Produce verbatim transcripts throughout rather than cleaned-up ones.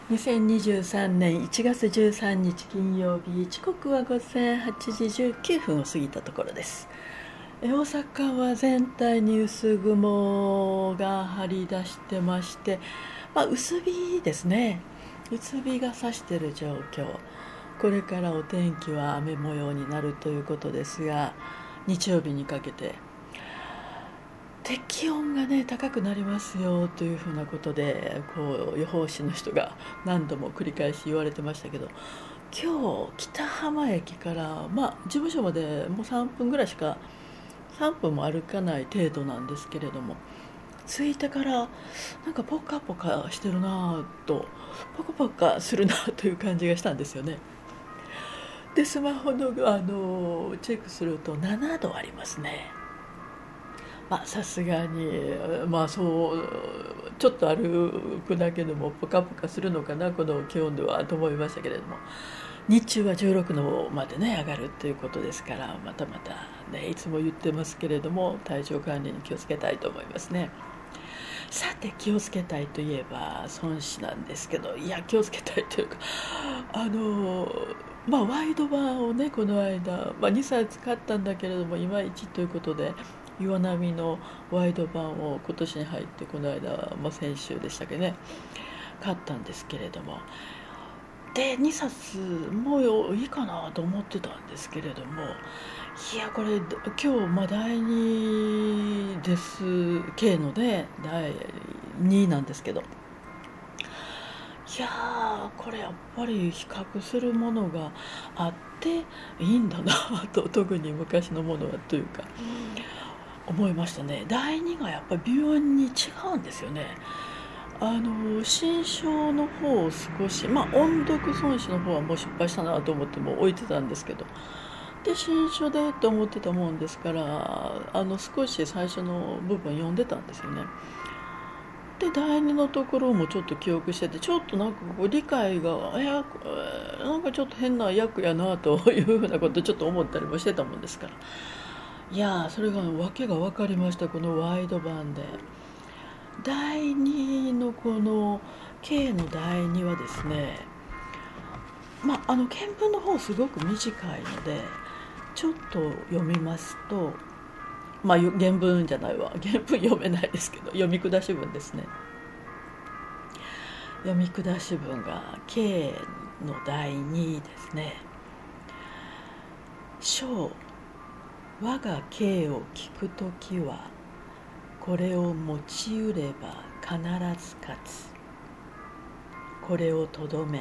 にせんにじゅうさんねんいちがつじゅうさんにち金曜日、時刻は午前はちじじゅうきゅうふんを過ぎたところです。え大阪は全体に薄雲が張り出してまして、まあ、薄日ですね。薄日が差している状況。これからお天気は雨模様になるということですが、日曜日にかけてで気温がね高くなりますよというふうなことで、こう予報士の人が何度も繰り返し言われてましたけど、今日北浜駅からまあ事務所までもうさんぷんぐらいしかさんぷんも歩かない程度なんですけれども、着いてからなんかポカポカしてるなぁと、ポカポカするなという感じがしたんですよね。でスマホのあのチェックするとななどありますね。まあさすがにまあそうちょっと歩くだけでもポカポカするのかなこの気温ではと思いましたけれども、日中はじゅうろくどまでね上がるということですから、またまたねいつも言ってますけれども、体調管理に気をつけたいと思いますね。さて気をつけたいといえば孫子なんですけど、いや気をつけたいというか、あのまあワイド版をねこの間、まあ、にさい使ったんだけれどもいまいちということで、岩波のワイド版を今年に入ってこの間、まあ、先週でしたっけね買ったんですけれども、でにさつもういいかなと思ってたんですけれども、いやこれ今日まあだいにです K のでだいになんですけど、いやーこれやっぱり比較するものがあっていいんだなと、特に昔のものはというか思いましたね。だいにがやっぱり微妙に違うんですよね。あの新書の方を少し、まあ音読損失の方はもう失敗したなと思ってもう置いてたんですけど、で新書でと思ってたもんですから、あの少し最初の部分読んでたんですよね。でだいにのところもちょっと記憶してて、ちょっとなんかこう理解がえなんかちょっと変な役やなというふうなことをちょっと思ったりもしてたもんですから、いやーそれが訳が分かりました。このワイド版でだいにのこの K のだいにはですね、まああの原文の方すごく短いのでちょっと読みますと、まあ原文じゃないわ原文読めないですけど読み下し文ですね。読み下し文が K のだいにですね。章我が K を聞くときはこれを持ちうれば必ず勝つ。これをとどめん。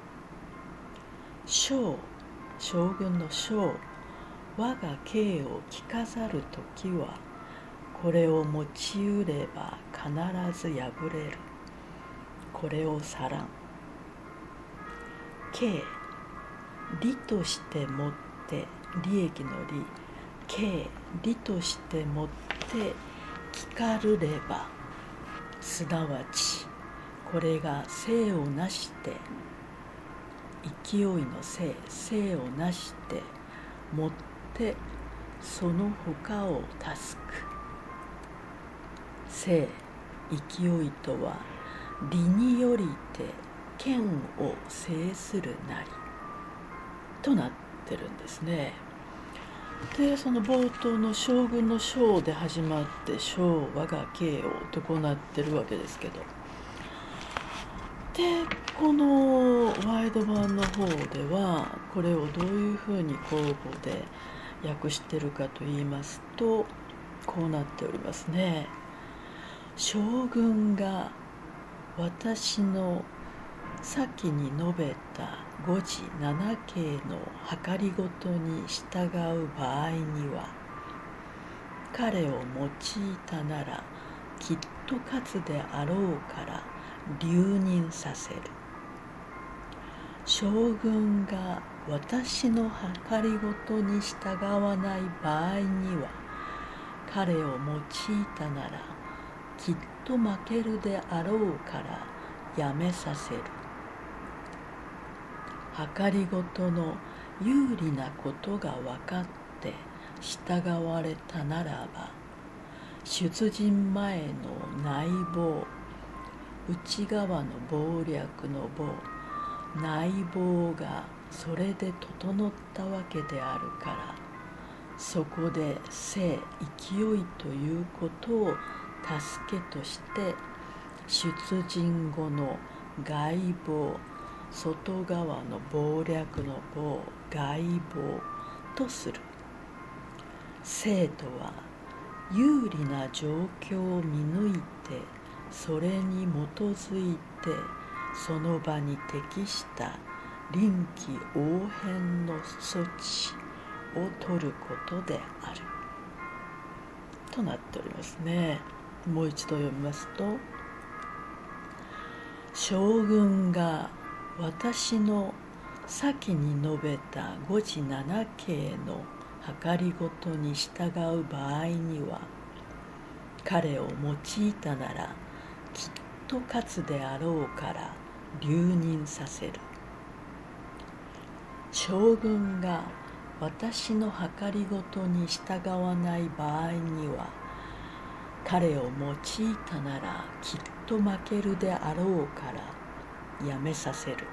将将軍の将我が刑を聞かざるときはこれを持ちうれば必ず破れる。これを去らん。刑利としてもって利益の利、刑利としてもって聞かるれば、すなわちこれが生をなして勢いの生生をなしてもってその他を助く。生勢いとは利によりて剣を制するなりとなってるんですね。でその冒頭の将軍の将で始まって将我が慶応とこうなってるわけですけど、でこのワイド版の方ではこれをどういうふうに口語で訳してるかと言いますと、こうなっておりますね。将軍が私の先に述べた五時七刑の計りごとに従う場合には、彼を用いたならきっと勝つであろうから留任させる。将軍が私の計りごとに従わない場合には、彼を用いたならきっと負けるであろうからやめさせる。計りごとの有利なことが分かって従われたならば、出陣前の内謀内側の謀略の謀、内謀がそれで整ったわけであるから、そこで勢勢いということを助けとして出陣後の外謀、外側の謀略の謀、外謀とする。勢とは有利な状況を見抜いて、それに基づいてその場に適した臨機応変の措置を取ることであるとなっておりますね。もう一度読みますと、将軍が私の先に述べた五時七計の計りごとに従う場合には、彼を用いたならきっと勝つであろうから留任させる。将軍が私の計りごとに従わない場合には、彼を用いたならきっと負けるであろうからやめさせる。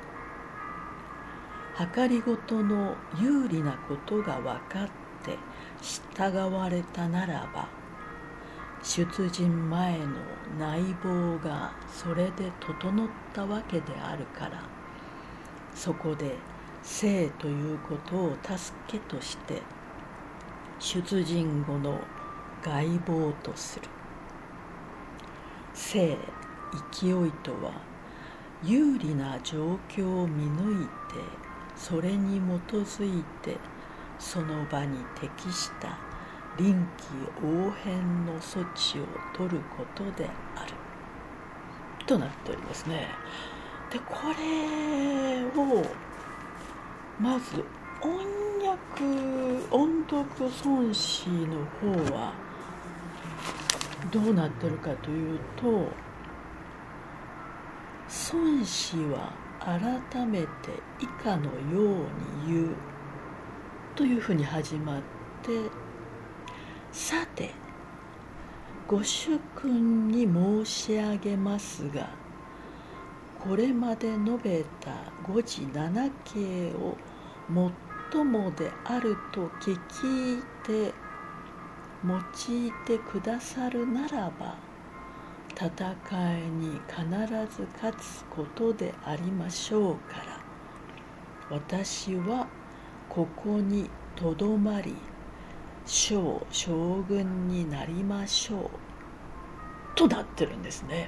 計りごとの有利なことが分かって従われたならば、出陣前の内謀がそれで整ったわけであるから、そこで勢ということを助けとして出陣後の外謀とする。勢、勢いとは有利な状況を見抜いて、それに基づいてその場に適した臨機応変の措置を取ることであるとなっておりますね。で、これをまず音訳音読孫子の方はどうなってるかというと、孫子は改めて以下のように言うというふうに始まって、さてご主君に申し上げますが、これまで述べた五時七計を最もであると聞いて用いてくださるならば、戦いに必ず勝つことでありましょうから、私はここにとどまり将将軍になりましょうとなってるんですね。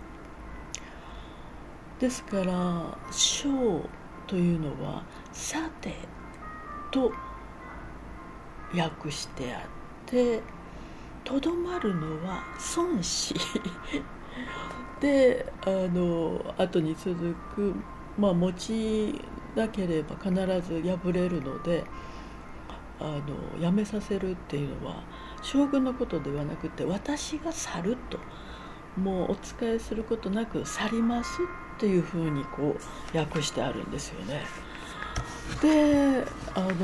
ですから将というのはさてと訳してあって、とどまるのは孫子で、あの後に続く、まあ持ちなければ必ず破れるので、あのやめさせるっていうのは将軍のことではなくて、私が去ると、もうお仕えすることなく去りますっていうふうにこう訳してあるんですよね。で、あの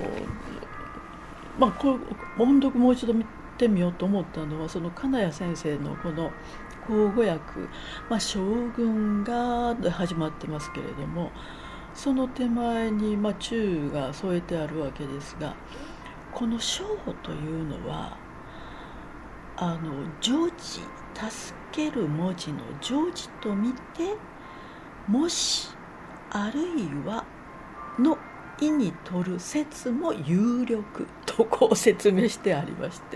まあこう音読もう一度見てみようと思ったのは、その金谷先生のこの口語訳、まあ、将軍がで始まってますけれども、その手前に、まあ、中が添えてあるわけですが、この将というのはあの助詞、助ける文字の助詞と見て、もしあるいはの意に取る説も有力とこう説明してありまして、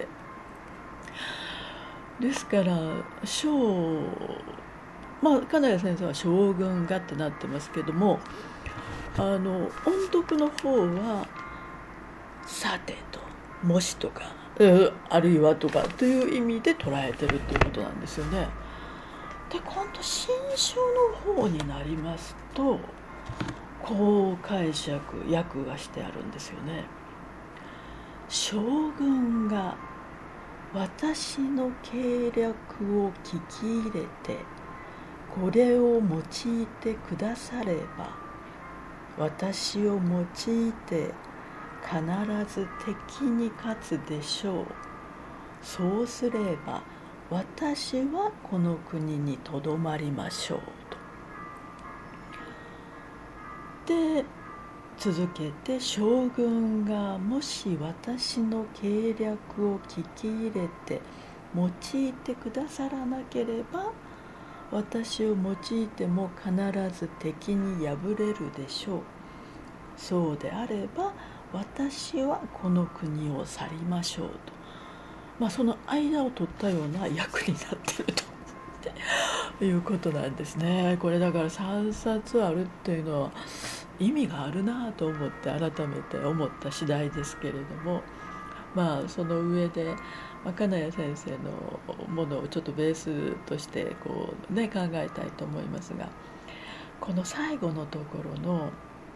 ですから将、まあ金谷先生は将軍がってなってますけども、あの音読の方はさてともしとか、あるいはとかという意味で捉えてるっていうことなんですよね。で、今度新書の方になりますと、こう解釈訳がしてあるんですよね。将軍が私の計略を聞き入れてこれを用いてくだされば、私を用いて必ず敵に勝つでしょう。そうすれば私はこの国にとどまりましょうと。で続けて、将軍がもし私の計略を聞き入れて用いてくださらなければ、私を用いても必ず敵に敗れるでしょう。そうであれば私はこの国を去りましょうと、まあ、その間を取ったような役になっているということなんですね。これだからさんさつあるっていうのは意味があるなと思って改めて思った次第ですけれども、まあその上で、まあ、金谷先生のものをちょっとベースとしてこう、ね、考えたいと思いますが、この最後のところの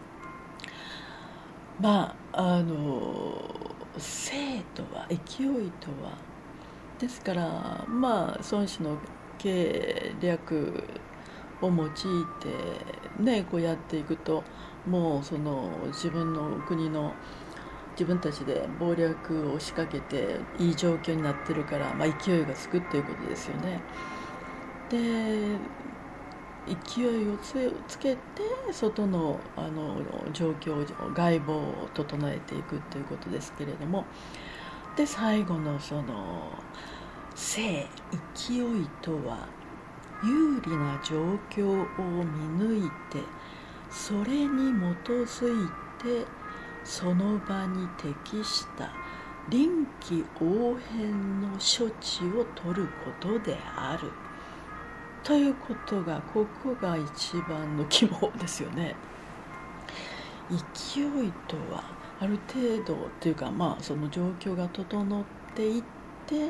まああの勢とは勢いとはですから、まあ孫子の計略を用いてねこうやっていくと、もうその自分の国の自分たちで謀略を仕掛けていい状況になってるから、まあ、勢いがつくっていうことですよね。で勢いを つ, つけて外 の, あの状況外部を整えていくということですけれども、で最後のその勢勢いとは有利な状況を見抜いてそれに基づいてその場に適した臨機応変の処置を取ることであるということが、ここが一番の肝ですよね。勢いとはある程度というか、まあその状況が整っていって、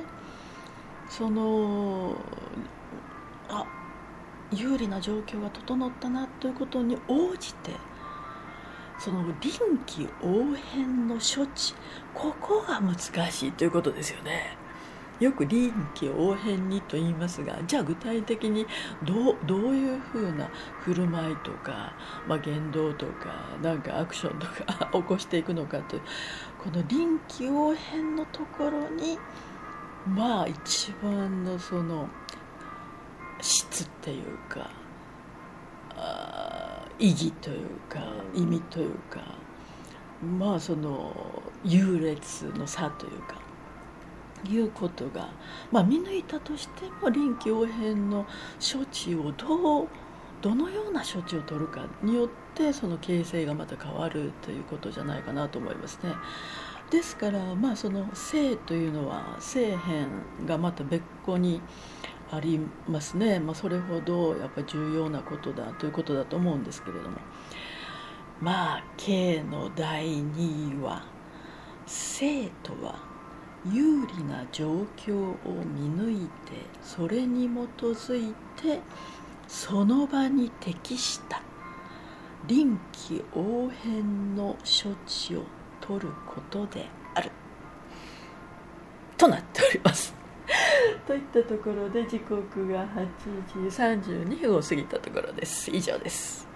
そのあ有利な状況が整ったなということに応じて、その臨機応変の処置、ここが難しいということですよね。よく臨機応変にと言いますが、じゃあ具体的にどう、どういうふうな振る舞いとか、まあ、言動とかなんかアクションとか起こしていくのかという、この臨機応変のところにまあ一番のその質っていうか、あ意義というか意味というか、まあその優劣の差というかいうことが、まあ、見抜いたとしても臨機応変の処置をどうどのような処置を取るかによってその形勢がまた変わるということじゃないかなと思いますね。ですから、まあ、その勢というのは勢変がまた別個にありますね。まあ、それほどやっぱり重要なことだということだと思うんですけれども、まあ計のだいにいは勢とは有利な状況を見抜いてそれに基づいてその場に適した臨機応変の処置を取ることであるとなっておりますといったところで時刻がはちじさんじゅうにふんを過ぎたところです。以上です。